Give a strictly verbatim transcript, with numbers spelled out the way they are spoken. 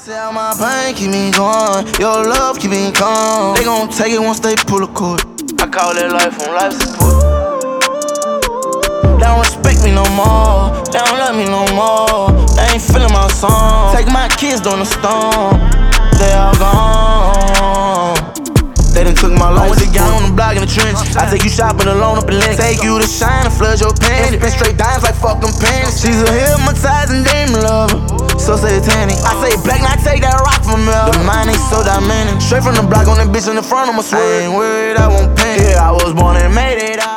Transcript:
Say all my pain keep me going, your love keep me calm. They gon' take it once they pull a cord. I call it life on life support. They don't respect me no more, they don't love me no more. They ain't feeling my song. Take my kids during the storm, they all gone. They done took my life. I went to gang on the block in the trench. I take you shopping alone up in Lex. Take you to shine and flood your panties. Spin straight dimes like fucking panties. She's a hypnotizing demon lover, so satanic. I say black, and I take that rock from her. The mind ain't so dynamic. Straight from the block on that bitch in the front of my swear. I ain't worried, I won't panic. Yeah, I was born and made it out.